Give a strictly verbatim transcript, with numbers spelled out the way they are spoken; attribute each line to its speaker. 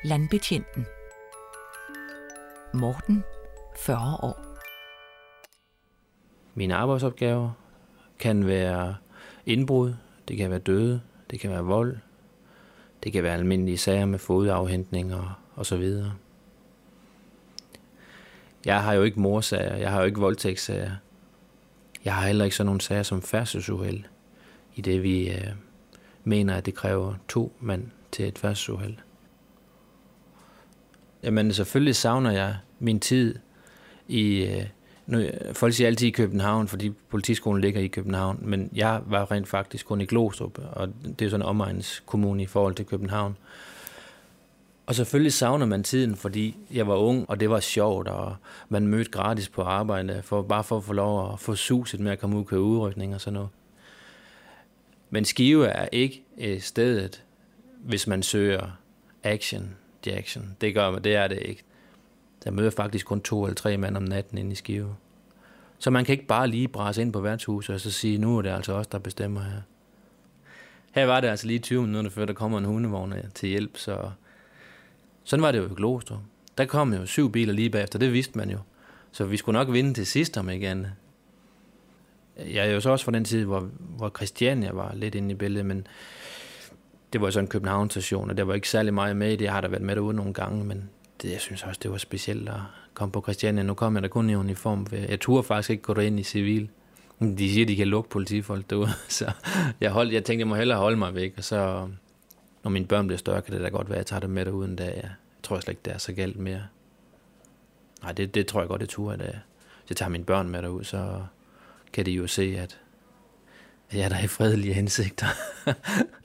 Speaker 1: Landbetjenten. Morten, fyrre år.
Speaker 2: Mine arbejdsopgaver kan være indbrud, det kan være døde, det kan være vold, det kan være almindelige sager med fodafhentninger og så videre. Jeg har jo ikke mordsager, jeg har jo ikke voldtægtssager. Jeg har heller ikke sådan nogle sager som færdselsuheld, i det vi øh, mener, at det kræver to mand til et færdselsuheld. Jamen selvfølgelig savner jeg min tid i, øh, nu, folk siger altid i København, fordi politiskolen ligger i København, men jeg var rent faktisk kun i Glostrup, og det er sådan en omegnskommune i forhold til København. Og selvfølgelig savner man tiden, fordi jeg var ung, og det var sjovt, og man mødte gratis på arbejde, for, bare for at få lov at få suset med at komme ud og køre udrykning og sådan noget. Men Skive er ikke stedet, hvis man søger action, Jackson. Det gør man, det er det ikke. Der møder faktisk kun to eller tre mand om natten inde i Skive. Så man kan ikke bare lige brase ind på værtshuset og så sige, nu er det altså os, der bestemmer her. Her var det altså lige tyve minutter før, der kommer en hundevogn til hjælp, så sådan var det jo i Glostrup. Der kom jo syv biler lige bagefter, det vidste man jo. Så vi skulle nok vinde til sidst om igen. Jeg er jo så også fra den tid, hvor, hvor Christiania var lidt inde i billedet, men det var sådan en København-station, og der var ikke særlig meget med i det. Jeg har da været med derude nogle gange, men det, jeg synes også, det var specielt at komme på Christiania. Nu kom jeg da kun i uniform. Jeg turde faktisk ikke gå ind i civil. De siger, de kan lukke politifolk derude, så jeg, holdt, jeg tænkte, jeg må hellere holde mig væk, og så når mine børn bliver større, kan det da godt være, at jeg tager dem med derude en dag. Jeg tror slet ikke, det er så galt mere. Nej, det, det tror jeg godt, det turde, at hvis jeg tager mine børn med derud, så kan de jo se, at jeg er der i fredelige hensigter.